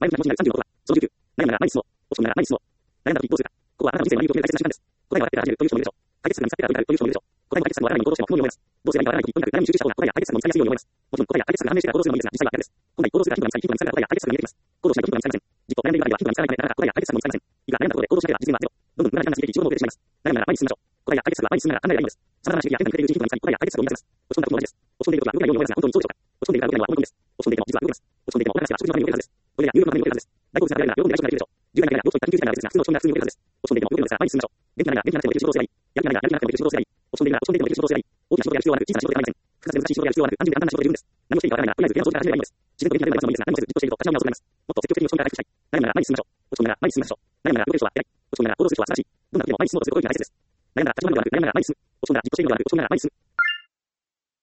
前向きな方針がある30の男は、その19、悩むなら毎日進もう。落ち込むなら毎日進もう。悩んだ時一方するか。ここはあなたの人生の内容を決める大切な時間です。答えは分かってから始めるという人もいるでしょう。解決策が見つかってから動いたという人もいるでしょう。答えも解決策もわからないに行動しても不毛に思います。どうすればいいかわからない時にとにかく悩みに集中した方が答えや解決策も見つかりやすいように思います。もちろん答えや解決策が判明してから行動するのもいいですが、実際は逆です。今回行動するからヒントが見つかり、ヒントが見つかれば答えや解決策が見えてきます。行動しないとヒントが見つかりません。じっと悩んでいる間にはヒントが見つかりません。じっと悩んでいる間には実感がなかなか答えや解決策も見つかりません。いくら悩んだところで行動しなければ実現はゼロ。どんどん無駄な時間が過ぎていき、一度も遅れてしまいます。悩むなら毎日進みましょう。答えや解決策は毎日進むなら考えればいいのです。様々な刺激や変化に触れているうちにヒントが見つかり、答えや解決策を見出せます。落ち込んだ時も同じです。落ち込んでいる時は動けないように思いますが、本当にそうでしょうか。落ち込んでいるから動けないのは思い込みです。落ち込んでいても実は動けます。落ち込んでいてもお金が食事のために動けるはずです。トイレや入浴のために動けるはずです。大好物が食べられるなら喜んで大丈夫なでしょう。重要な病気といった緊急事態なら別ですが、普通の落ち込みが普通に動けるはずです。落ち込んでいても動けるのですから毎日進みましょう。元気なら元気なくてもできる仕事をすればいい。やる気ないならやる気なくてもできる仕事をすればいい。落ち込んでいるなら落ち込んでいてもできる仕事をすればいい。大きな仕事やる必要はなく、小さな仕事で構いません。複雑で難しい仕事やる必要はなく、単純で簡単な仕事で十分です。何もしていいかわからないなら、とりあえず部屋の掃除から始めればいいのです。自然と元気が出ればいいのですが、何もせずじっとしていると立ち直りが遅くなります。もっと積極的に落ち込みから回復したい。悩むなら毎日進みましょう。落ち込むなら毎日進みましょう。悩むなら動ける人は偉い。落ち込むなら行動する人は素晴らしい。どんな時でも毎日進もうとすることが大切です。悩んだら立ち止まるのではなく、悩むなら毎日進む。落ち込んだらじっとしているのではなく、落ち込むなら毎日進む。